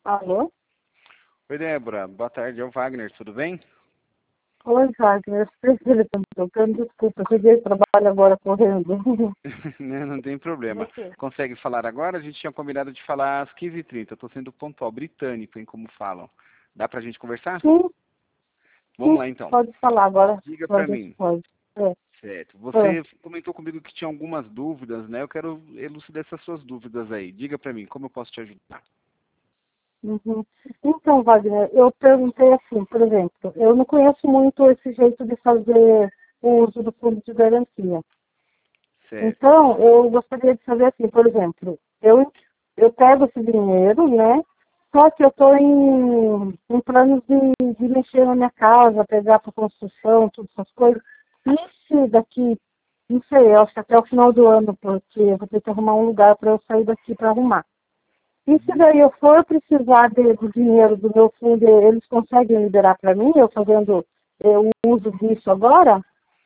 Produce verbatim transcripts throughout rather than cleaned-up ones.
Alô? Oi, Débora. Boa tarde, é o Wagner, tudo bem? Oi, Wagner. Eu sei que ele está me tocando. Desculpa, eu cheguei ao trabalho agora correndo. não, não tem problema. Você? Consegue falar agora? A gente tinha combinado de falar às quinze e trinta. Eu estou sendo pontual, britânico, em como falam. Dá pra gente conversar? Sim, Vamos sim. lá, então. Pode falar agora. Diga pra Pode, mim. pode. É, Certo. é. Você comentou comigo que tinha algumas dúvidas, né? Eu quero elucidar essas suas dúvidas aí. Diga pra mim, como eu posso te ajudar? Uhum. Então, Wagner, eu perguntei assim, por exemplo, eu não conheço muito esse jeito de fazer o uso do fundo de garantia. Certo. Então, eu gostaria de saber assim, por exemplo, eu, eu pego esse dinheiro, né? Só que eu estou em, em planos de, de mexer na minha casa, pegar para construção, todas essas coisas. E se daqui, não sei, eu acho que até o final do ano, porque eu vou ter que arrumar um lugar para eu sair daqui para arrumar. E se daí eu for precisar de, do dinheiro do meu fundo, eles conseguem liberar para mim, eu fazendo eh, o uso disso agora?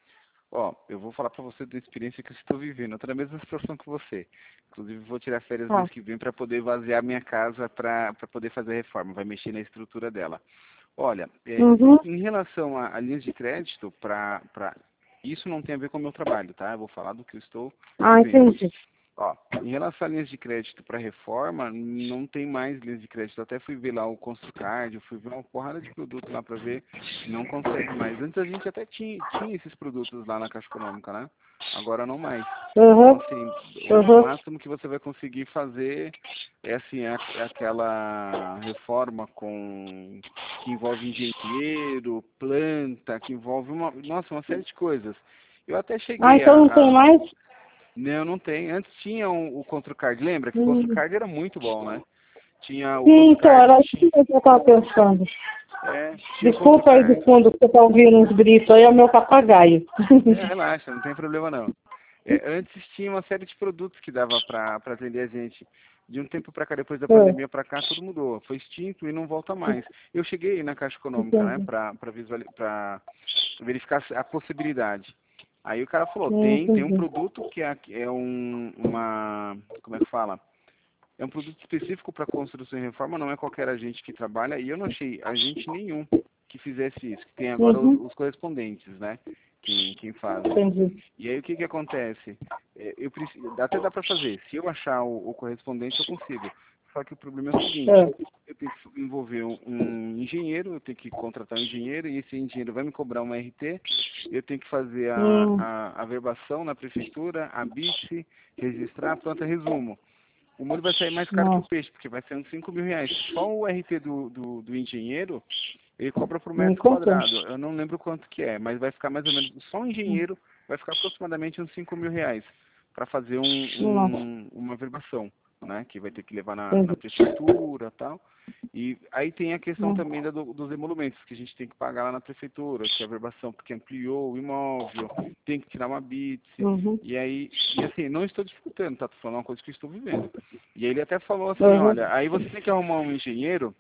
Ó, eu vou falar pra você da experiência que eu estou vivendo. Eu tô na mesma situação que você. Inclusive, vou tirar férias Tá. mês que vem para poder vaziar minha casa para poder fazer a reforma. Vai mexer na estrutura dela. Olha, é, Uhum. em relação a, a linhas de crédito, para isso não tem a ver com o meu trabalho, tá? Eu vou falar do que eu estou Ah, vivendo. entendi. Ó, em relação a linhas de crédito para reforma, não tem mais linhas de crédito. Eu até fui ver lá o Construcard, eu fui ver uma porrada de produtos lá para ver, não consegue mais. Antes a gente até tinha, tinha esses produtos lá na Caixa Econômica, né? Agora não mais. Então, Uhum. assim, o Uhum. máximo que você vai conseguir fazer é, assim, é, é aquela reforma com que envolve engenheiro, planta, que envolve uma, nossa, uma série de coisas. Eu até Ah, cheguei a, então não tem a mais? não, não tem. Antes tinha um, o ControCard, lembra? Que o Hum. ControCard era muito bom, né? Tinha o Sim, então, ControCard, era isso tinha, que eu estava pensando. é, tinha o Desculpa aí do ControCard. fundo que você está ouvindo uns gritos aí, é o meu papagaio. Não, relaxa, não tem problema não. É, antes tinha uma série de produtos que dava para atender a gente. De um tempo para cá, depois da É, pandemia para cá, tudo mudou. Foi extinto e não volta mais. Eu cheguei na Caixa Econômica, né, entendi. para para verificar a possibilidade. Aí o cara falou, tem, tem um Entendi. produto que é, é um, uma, como é que fala? É um produto específico para construção e reforma, não é qualquer agente que trabalha, e eu não achei agente nenhum que fizesse isso, que tem agora os, Uhum. os correspondentes, né? Quem, quem fazem. Entendi. E aí o que que acontece? É, eu preciso, até dá para fazer. Se eu achar o, o correspondente, eu consigo. Só que o problema é o seguinte, É. eu tenho que envolver um, um engenheiro, eu tenho que contratar um engenheiro, e esse engenheiro vai me cobrar uma R T, eu tenho que fazer a, Hum. a, a verbação na prefeitura, a B I C, registrar, pronto, resumo. O molho vai sair mais caro que o Nossa. peixe, porque vai ser uns cinco mil reais. Só o R T do, do, do engenheiro, ele cobra por Me metro compensa. quadrado. Eu não lembro quanto que é, mas vai ficar mais ou menos, só o engenheiro vai ficar aproximadamente uns cinco mil reais para fazer um, Nossa. um, uma verbação, né? Que vai ter que levar na, na Entendi. prefeitura e tal. E aí tem a questão Hum. também da, do, dos emolumentos, que a gente tem que pagar lá na prefeitura, que é a verbação porque ampliou o imóvel, tem que tirar uma B I T. Uhum. E aí, e assim, não estou disputando, tá? Tô falando uma coisa que eu estou vivendo. E aí ele até falou assim, Uhum. olha, aí você tem que arrumar um engenheiro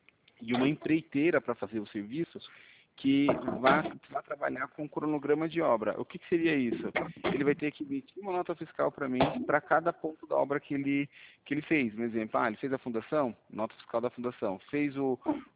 e uma empreiteira para fazer o serviço que vá, vá trabalhar com cronograma de obra. O que, que seria isso? Ele vai ter que emitir uma nota fiscal para mim para cada ponto da obra que ele, que ele fez. Um exemplo, ah, ele fez a fundação, nota fiscal da fundação. Fez o,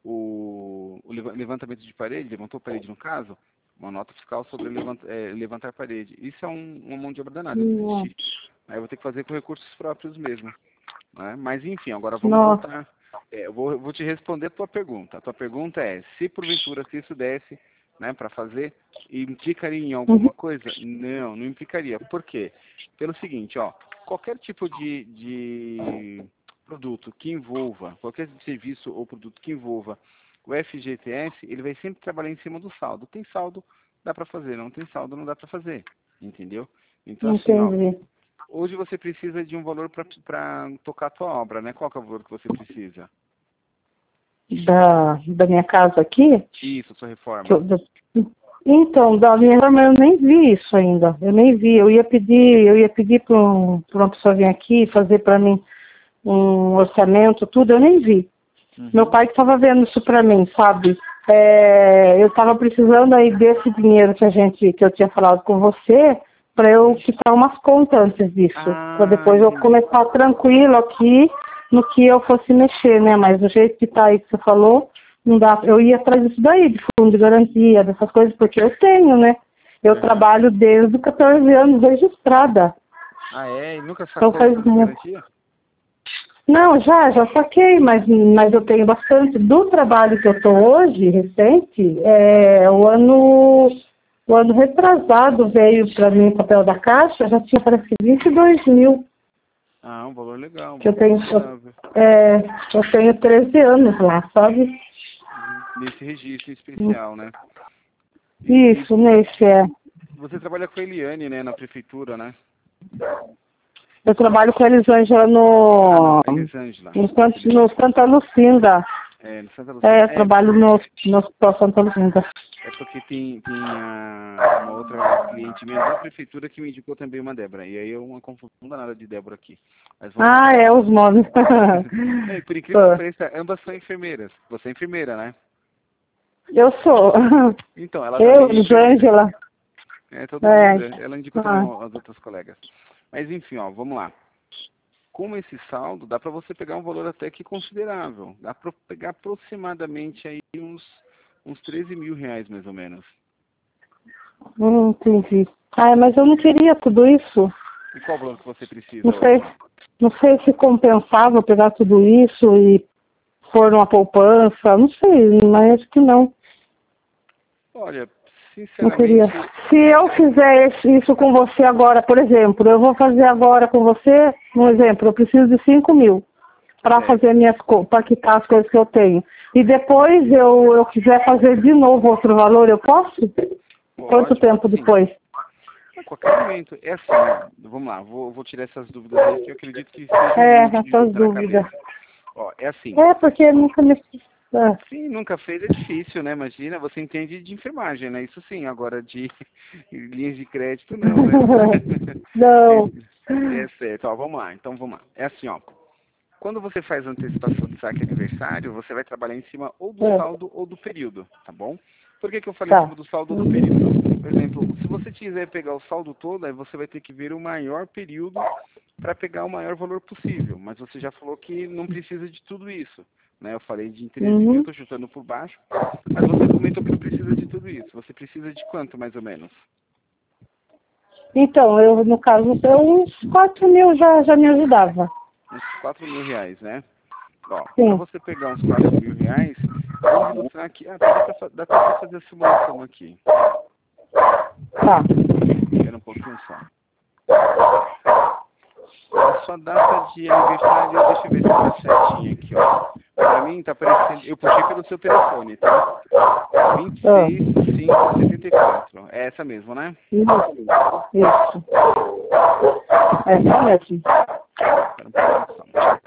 o, o levantamento de parede, levantou parede no caso, uma nota fiscal sobre levant, é, levantar parede. Isso é um, uma mão de obra danada de Nossa. existir. Aí eu vou ter que fazer com recursos próprios mesmo. Né? Mas enfim, agora vamos Nossa. voltar. É, eu vou, eu vou te responder a tua pergunta. A tua pergunta é, se porventura se isso desse, né, para fazer, implicaria em Uhum. alguma coisa? Não, não implicaria. Por quê? Pelo seguinte, ó, qualquer tipo de, de produto que envolva, qualquer serviço ou produto que envolva o F G T S, ele vai sempre trabalhar em cima do saldo. Tem saldo, dá para fazer. Não tem saldo, não dá para fazer. Entendeu? Então assim, ó, Entendi. hoje você precisa de um valor para tocar a tua obra, né? Qual que é o valor que você precisa? Da, da minha casa aqui? Isso, sua Que eu- reforma. da- Então, da minha forma eu nem vi isso ainda. Eu nem vi. Eu ia pedir, eu ia pedir para um, pra uma pessoa vir aqui fazer para mim um orçamento, tudo, eu nem vi. Meu Uhum. pai que estava vendo isso para mim, sabe? É, eu estava precisando aí desse dinheiro que a gente, que eu tinha falado com você, para eu quitar umas contas antes disso, para Ah, depois eu entendi. começar tranquilo aqui no que eu fosse mexer, né? Mas do jeito que tá aí que você falou, não dá. Eu ia atrás disso daí, de fundo de garantia, dessas coisas, porque eu tenho, né? Eu Uhum. trabalho desde os catorze anos registrada. Ah, é? E nunca Então sacou o faz fundo de muito. garantia? Não, já, já saquei, mas, mas eu tenho bastante. Do trabalho que eu estou hoje, recente, é, o ano, o ano retrasado veio para mim o papel da Caixa, já tinha parece que vinte e dois mil, Ah, um valor legal, um que eu valor tenho, considerável. é, eu tenho treze anos lá, sabe? Uhum. Nesse registro especial, né? E, e Isso, nesse é. você trabalha com a Eliane, né, na prefeitura, né? Eu trabalho com a Elisângela Ah, no, não, Elisângela. no, Sant- no Santa Lucinda. É, no Santa É, Lucina. eu É, trabalho no, no Hospital Santa Lucinda. é porque tem, tem a, uma outra cliente minha da prefeitura que me indicou também uma Débora. E aí é uma confusão danada de Débora aqui. Mas vamos lá. Ah, é, os nomes. Não, e por incrível que pareça, ambas são enfermeiras. Você é enfermeira, né? Eu sou. Então, ela Eu, também é enfermeira. Elisângela. É, todo mundo. É. é. Ela indicou também Ah. as outras colegas. Mas enfim, ó, vamos lá. Com esse saldo, dá para você pegar um valor até que considerável. Dá para pegar aproximadamente aí uns, uns treze mil reais, mais ou menos. Hum, entendi. Ah, mas eu não queria tudo isso. E qual valor que você precisa Não sei, hoje? não sei se compensava pegar tudo isso e pôr numa poupança. Não sei, mas acho que não. Olha, Não queria. sinceramente, Se eu fizer esse- isso com você agora, por exemplo, eu vou fazer agora com você, um exemplo, eu preciso de cinco mil para certo. fazer minhas para quitar as coisas que eu tenho. E depois eu, eu quiser fazer de novo outro valor, eu posso? Quanto Pode, tempo pode sim. depois? A qualquer momento. É assim, ó, vamos lá, vou, vou tirar essas dúvidas aí que eu acredito que seja um É, monte de essas dúvida na dúvidas. cabeça. Ó, é assim. É, porque nunca me. É. Sim, nunca fez é difícil, né? Imagina, você entende de enfermagem, né? Isso sim, agora de linhas de crédito não, né? Não. É certo, ó, vamos lá, então vamos lá. É assim, ó. Quando você faz antecipação de saque aniversário, você vai trabalhar em cima ou do É. saldo ou do período, tá bom? Por que que eu falei em Tá. cima do saldo ou do período? Por exemplo, se você quiser pegar o saldo todo, aí você vai ter que ver o maior período para pegar o maior valor possível. Mas você já falou que não precisa de tudo isso, né? Eu falei de treze mil, Uhum. estou chutando por baixo, mas você comentou que não precisa de tudo isso. Você precisa de quanto, mais ou menos? Então, eu, no caso, eu, uns quatro mil já, já me ajudava. Uns quatro mil reais, né? Ó, para Sim. você pegar uns quatro mil reais, vamos ilustrar aqui. Ah, dá para dá até pra fazer a simulação aqui. Tá. Espera um pouquinho só. A sua data de aniversário, deixa eu ver se tá certinho aqui, ó. Pra mim tá aparecendo, eu puxei pelo seu telefone, tá? vinte e Ah. seis, cinco, setenta e quatro. É essa mesmo, né? Isso. Isso. É só mesmo. Espera um pouquinho só.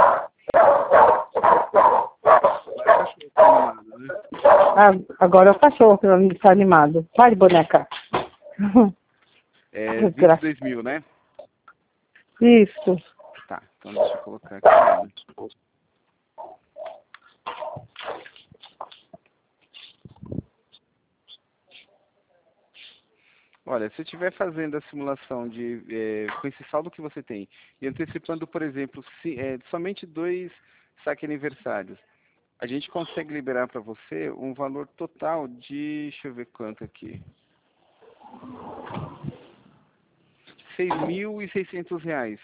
Agora o cachorro tá animado, né? Ah, agora é o cachorro que está animado. Vai, boneca. É vinte e Desgraça. dois mil, né? Isso. Tá, então deixa eu colocar aqui. Né? Olha, se eu estiver fazendo a simulação de, é, com esse saldo que você tem e antecipando, por exemplo, se, é, somente dois saques aniversários, a gente consegue liberar para você um valor total de, deixa eu ver quanto aqui, seis mil e seiscentos reais,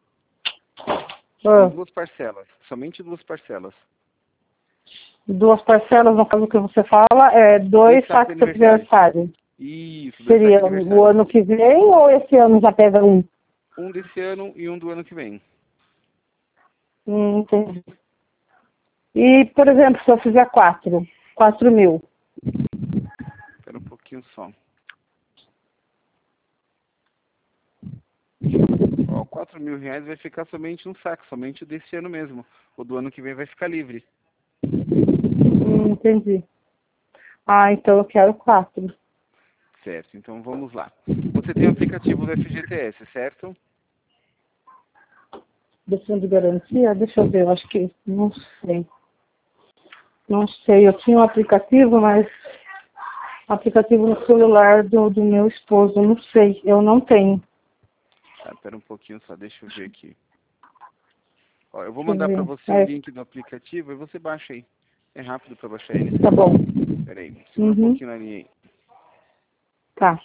em Ah. duas parcelas, somente duas parcelas. Duas parcelas, no caso que você fala, é dois Dois saques sacos de de aniversário. aniversário. Isso, dois saques Seria de o aniversário. ano que vem ou esse ano já pega um? Um desse ano e um do ano que vem. Hum, entendi. E, por exemplo, se eu fizer quatro, quatro mil. Espera um pouquinho só. Ó, quatro mil reais vai ficar somente um saque, somente o desse ano mesmo. O do ano que vem vai ficar livre. Hum, entendi. Ah, então eu quero quatro. Certo, então vamos lá. Você tem o aplicativo do F G T S, certo? Do fundo de garantia? Deixa eu ver, eu acho que. Não sei. Não sei. Eu tinha um aplicativo, mas. Aplicativo no celular do, do meu esposo. Não sei. Eu não tenho. Tá, espera um pouquinho só, deixa eu ver aqui. Ó, eu vou mandar para você é. o link do aplicativo e você baixa aí. É rápido para baixar ele. Tá bom. Pera aí, segura Uhum. um pouquinho na linha aí. Tá.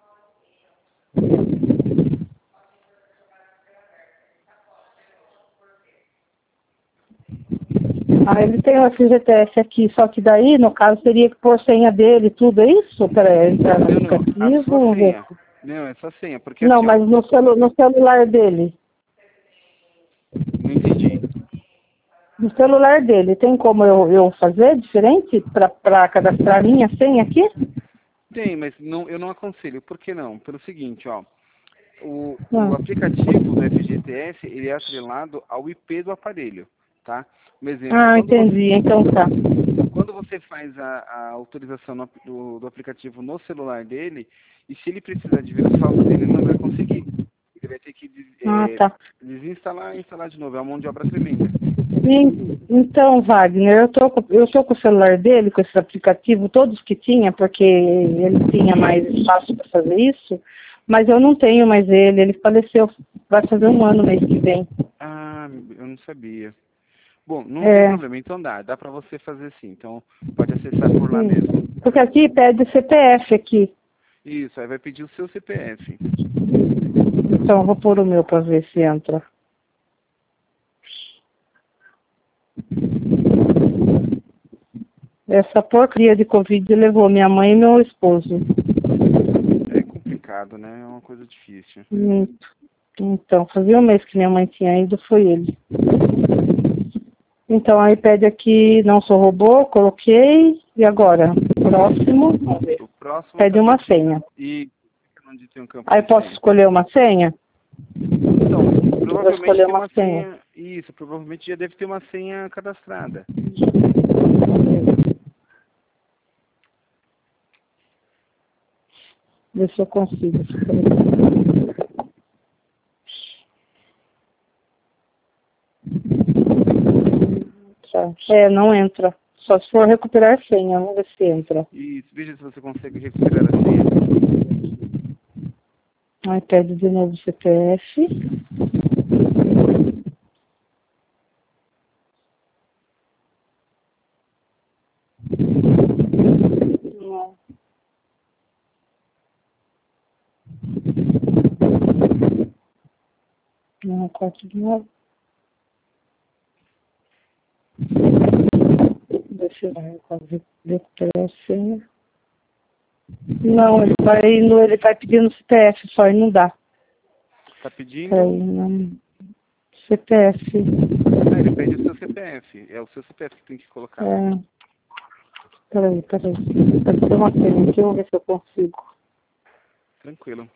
Ah, ele tem o F G T S aqui, só que daí, no caso, teria que pôr senha dele, tudo, é isso? Para entrar no Não, não, a aplicativo? sua senha. Não, é só senha, porque Não, assim, mas ó, no, celu no celular dele. não entendi. No celular dele, tem como eu, eu fazer diferente para cadastrar minha senha aqui? Tem, mas não, eu não aconselho. Por que não? Pelo seguinte, ó. O, Não. o aplicativo do F G T S, ele é atrelado ao I P do aparelho, tá? Um exemplo, Ah, quando entendi, você, então tá. quando você faz a, a autorização no, do, do aplicativo no celular dele, e se ele precisar de vírus falso dele, ele não vai conseguir. Ele vai ter que des- Ah, é, tá. desinstalar e instalar de novo. É uma mão de obra tremenda. E- Então, Wagner, eu tô, com- eu tô com o celular dele, com esse aplicativo, todos que tinha, porque ele tinha mais espaço para fazer isso, mas eu não tenho mais ele, ele faleceu, vai fazer um ano mês que vem. Ah, eu não sabia. Bom, não tem É, problema, então dá, dá pra você fazer sim, então pode acessar por lá sim. mesmo. Porque aqui pede C P F aqui, Isso, aí vai pedir o seu C P F. então eu vou pôr o meu para ver se entra. Essa porcaria de Covid levou minha mãe e meu esposo. É complicado, né? É uma coisa difícil. Hum, Então, fazia um mês que minha mãe tinha ido, foi ele. Então, aí pede aqui, não sou robô, coloquei, e agora? Próximo, vamos ver. O próximo Pede tá uma pedindo. senha. E onde tem um campo Aí de posso senha. escolher uma senha? Então, Vou provavelmente escolher tem uma uma senha. senha. Isso, provavelmente já deve ter uma senha cadastrada. Ver se eu consigo. Tá. É, não entra. Só se for recuperar senha, vamos ver se entra. Isso, veja se você consegue recuperar a senha. Aí pede de novo o C P F. Não. Não, quatro de novo. Deixa eu ver, quase recuperar a senha. Não, ele vai indo, ele vai pedindo C P F só e não dá. Tá pedindo. Peraí, não. C P F. Ah, ele pede o seu C P F. É o seu C P F que tem que colocar. É. Peraí, peraí. Vai fazer uma senha aqui, eu vou ver se eu consigo. Tranquilo.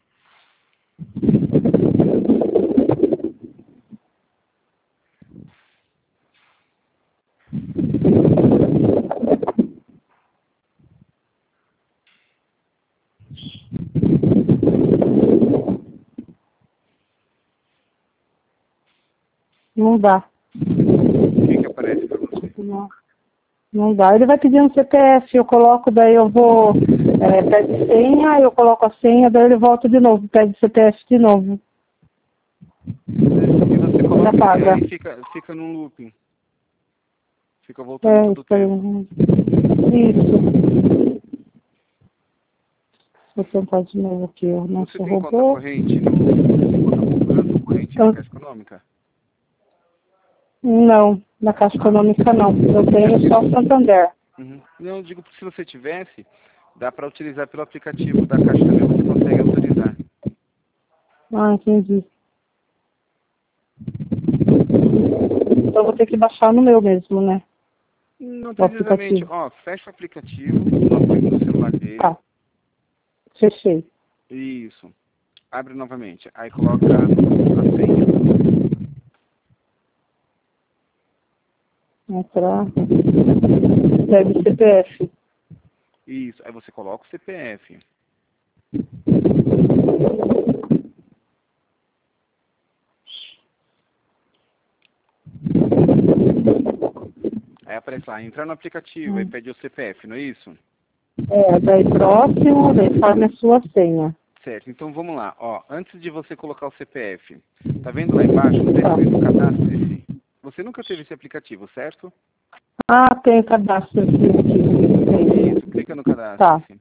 Não dá. O que que aparece pra você? Não, não dá. Ele vai pedindo C P F, eu coloco, daí eu vou, é, pede senha, eu coloco a senha, daí ele volta de novo, pede C P F de novo. E você Ele coloca apaga. e aí fica, fica num looping. Fica voltando É, todo o isso aí. tempo. Isso. Vou tentar de novo aqui, eu não Você sou tem conta robô. corrente no conta poupança corrente na Então, Caixa Econômica? não, na Caixa Econômica não. Eu tenho só Santander. Uhum. Não, eu digo porque se você tivesse, dá para utilizar pelo aplicativo da Caixa também, você consegue autorizar. Ah, entendi. Então vou ter que baixar no meu mesmo, né? Não O precisamente. aplicativo. Ó, fecha o aplicativo no no celular dele. Tá, fechei. Isso. Abre novamente. Aí coloca a senha. Entrar. Pede C P F. Isso. Aí você coloca o C P F. Aí aparece lá, entrar no aplicativo, Hum. aí pede o C P F, não é isso? É, daí próximo, daí forme a sua senha. certo. Então vamos lá. Ó, antes de você colocar o C P F, tá vendo lá embaixo? No cadastro. Você nunca teve esse aplicativo, certo? Ah, tem cadastro aqui. Isso, clica no cadastro. Tá. Assim.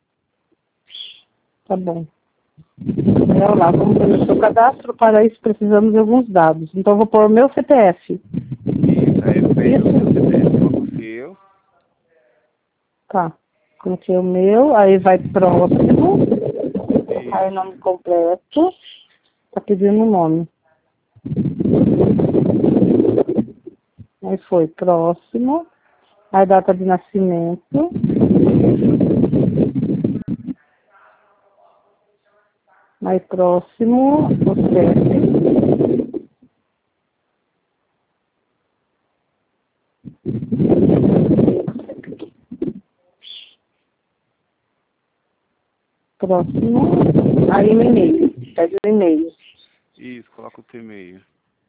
Tá bom. Vamos lá, vamos fazer o seu cadastro. Para isso precisamos de alguns dados. Então vou pôr o meu C P F. Isso, aí eu pego o seu C P F, coloco o seu. Tá. Coloquei o meu, aí vai próximo. Isso. Aí nome completo. Tá pedindo o nome. Aí foi próximo. Aí data de nascimento. Aí próximo, o C E P. Próximo. Aí o e-mail. Pede o e-mail. Isso, coloca o teu e-mail.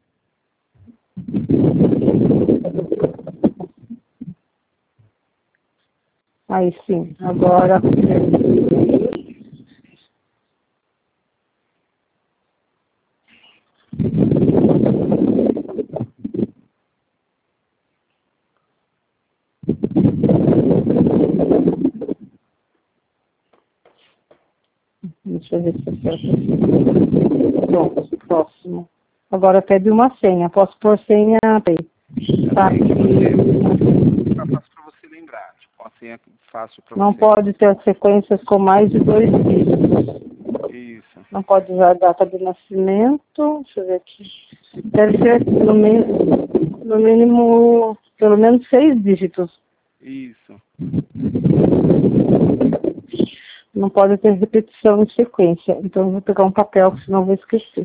Aí sim, agora deixa eu ver se eu quero. Pronto, próximo. Agora pede uma senha. Posso pôr senha aí. Tá. Fica fácil para você lembrar. Tipo, a senha fácil para você. Não pode ter sequências com mais de dois dígitos. Isso. Não pode usar a data de nascimento. Deixa eu ver aqui. Deve ser no mínimo, no mínimo pelo menos seis dígitos. Isso. Não pode ter repetição em sequência. Então eu vou pegar um papel, senão eu vou esquecer.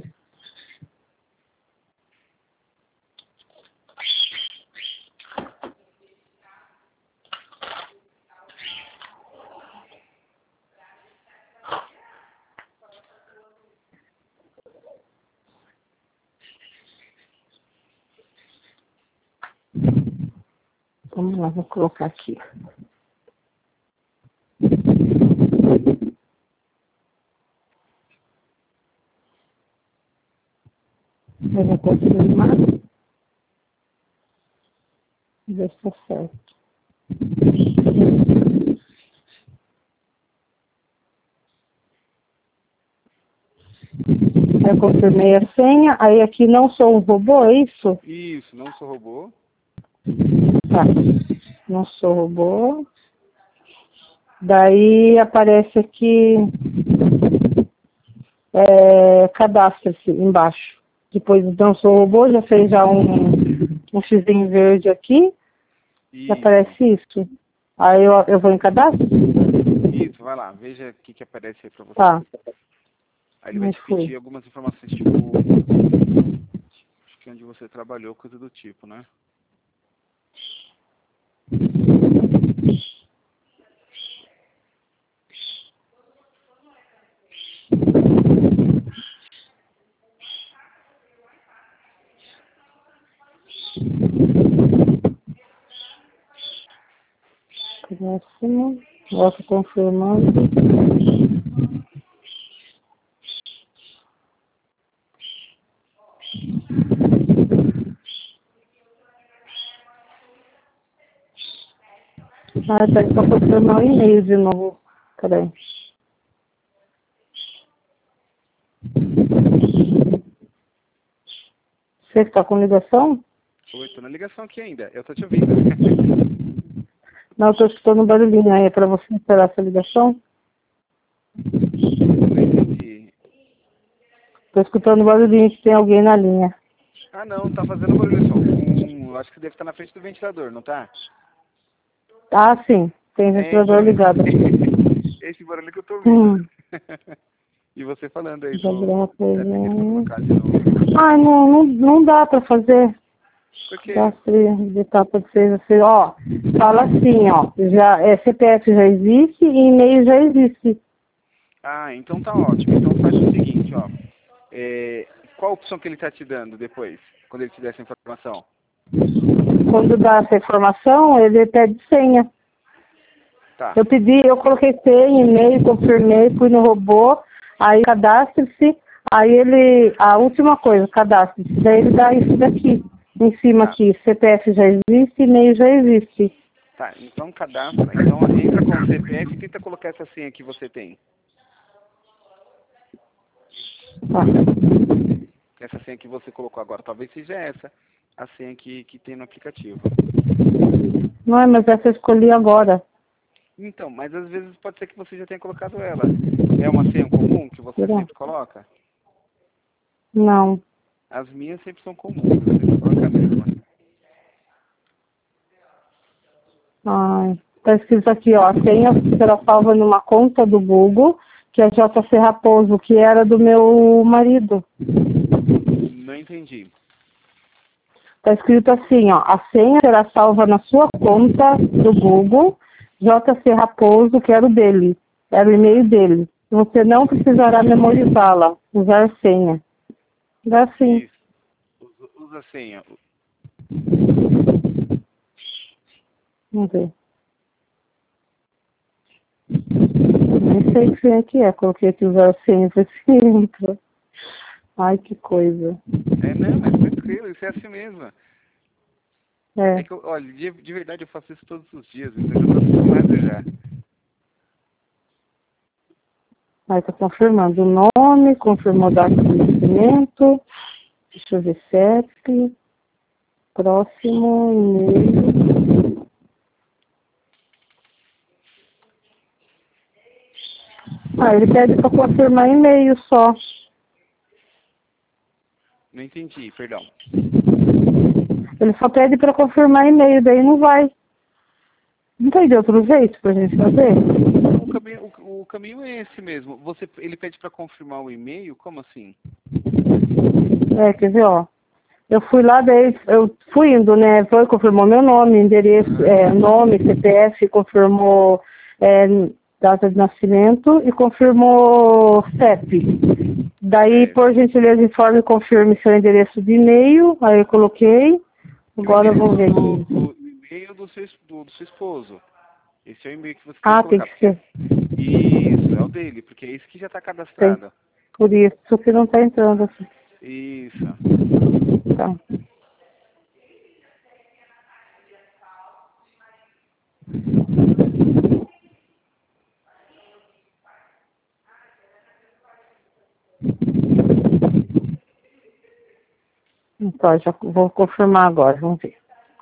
Vamos lá, vou colocar aqui. Eu vou confirmar. Ver se está certo. Eu confirmei a senha. Aí aqui não sou um robô, é isso? Isso, não sou robô. Tá. Não sou robô. Daí aparece aqui é, cadastre-se embaixo. Depois não sou robô, já fez já um, um xizinho verde aqui. Isso. Já aparece isso. Aí eu, eu vou em cadastro? Isso, vai lá, veja o que, que aparece aí pra você. Tá. Aí ele vai te Fui. pedir algumas informações, tipo, acho que onde você trabalhou, coisa do tipo, né? Próximo. Volto confirmando. Ah, tá aí para confirmar o e-mail de novo. Peraí. Você está com ligação? Oi, tô na ligação aqui ainda, eu tô te ouvindo. Não, eu tô escutando barulhinho aí. É para você esperar essa ligação? Não entendi. Tô escutando barulhinho que tem alguém na linha. Ah não, tá fazendo barulho só. Hum, eu acho que deve estar na frente do ventilador, não tá? Ah, sim. Tem ventilador É, ligado. esse barulho que eu tô ouvindo. Hum. E você falando aí Já do... virou uma coisa. Deve ter colocado de novo. Ah, não, não, não dá para fazer. Por quê? Cadastro de etapa de seis a seis. Ó, fala assim, ó. Já, é, C P F já existe e e-mail já existe. Ah, então tá ótimo. Então faz o seguinte, ó. É, qual a opção que ele tá te dando depois, quando ele te der essa informação? Quando dá essa informação, ele pede senha. Tá. Eu pedi, eu coloquei senha, e-mail, confirmei, fui no robô. Aí cadastre-se, aí ele, a última coisa, cadastre-se, daí ele dá isso daqui, em cima Tá. aqui, C P F já existe, e-mail já existe. Tá, então cadastra. Então entra com o C P F e tenta colocar essa senha que você tem. Tá. Essa senha que você colocou agora, talvez seja essa a senha que, que tem no aplicativo. Não é, mas essa eu escolhi agora. Então, mas às vezes pode ser que você já tenha colocado ela. É uma senha comum que você Será? sempre coloca? Não. As minhas sempre são comuns, eu sempre coloco a mesma. Ai, tá escrito aqui, ó, a senha será salva numa conta do Google, que é J C Raposo, que era do meu marido. Não entendi. Tá escrito assim, ó, a senha será salva na sua conta do Google, J C Raposo, que era o dele, era o e-mail dele. Você não precisará memorizá-la, usar senha. Dá assim. Isso. Usa, usa a senha. Vamos ver. Nem sei que senha que é, coloquei aqui usar senha, foi assim, entra. Ai, que coisa. É, não, mas tranquilo, isso é assim mesmo. É. É que, eu, olha, de, de verdade eu faço isso todos os dias, então eu já tô acostumado já. Aí tá confirmando o nome, confirmou data de nascimento. Deixa eu ver, C E P. Próximo e-mail. Ah, ele pede para confirmar e-mail só. Não entendi, perdão. Ele só pede para confirmar e-mail, daí não vai. Não tem de outro jeito pra gente fazer? O caminho, o, o caminho é esse mesmo. Você, ele pede para confirmar o e-mail? Como assim? É, quer ver, ó. Eu fui lá, daí eu fui indo, né? Foi, confirmou meu nome, endereço, é, nome, C P F, confirmou é, data de nascimento e confirmou C E P. Daí, É, por gentileza, informe e confirme seu endereço de e-mail. Aí eu coloquei. o Agora eu vou endereço ver do, aqui. do e-mail do seu, es- do, do seu esposo. Esse é o e-mail que você tem que Ah, tem colocar. que Porque, ser. isso, é o dele, porque é esse que já está Tem. cadastrado. Por isso que não tá entrando aqui. Isso. Tá. Então, já vou confirmar agora, vamos ver.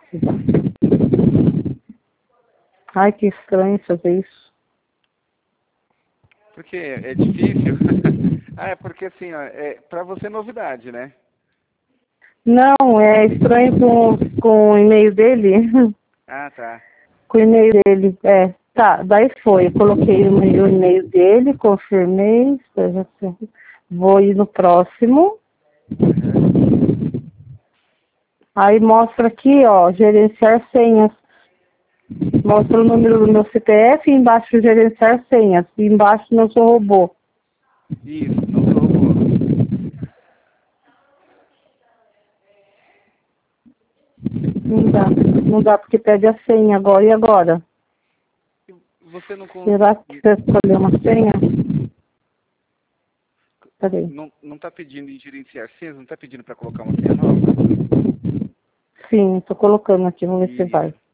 Ai, que estranho fazer isso. Porque é, é difícil. Ah, é porque assim, ó, é, para você é novidade, né? Não, é estranho com, com o e-mail dele. Ah, tá. Com o e-mail dele, é. Tá, daí foi. Eu coloquei o e- o e-mail dele, confirmei. Seja assim. Vou ir no próximo. Uhum. Aí mostra aqui, ó, gerenciar senhas. Mostra o número do meu C P F e embaixo gerenciar senhas. E embaixo não sou robô. Isso, não sou robô. Não dá. Não dá porque pede a senha agora. E agora? Você não, con- Será que você escolheu uma senha? Peraí. não, não tá pedindo em gerenciar senhas, não tá pedindo para colocar uma senha nova? Sim, tô colocando aqui, vamos ver se Isso. vai.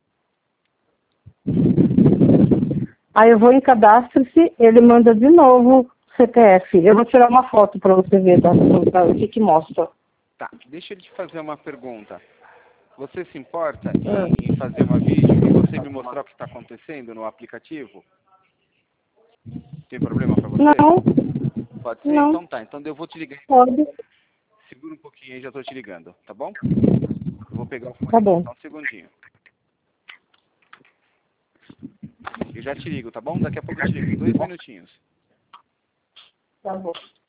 Aí eu vou em cadastre-se, ele manda de novo C P F. Eu vou tirar uma foto para você ver tá? O que que mostra. Tá, deixa eu te fazer uma pergunta. Você se importa Ah. em, em fazer uma vídeo e você me mostrar o que está acontecendo no aplicativo? Tem problema para você? Não, Pode ser? não, Então tá, então eu vou te ligar. pode. Segura um pouquinho aí, já tô te ligando, tá bom? Eu vou pegar o fone Tá aqui, bom, só um segundinho. Eu já te ligo, tá bom? Daqui a pouco eu te ligo, em dois minutinhos. tá bom.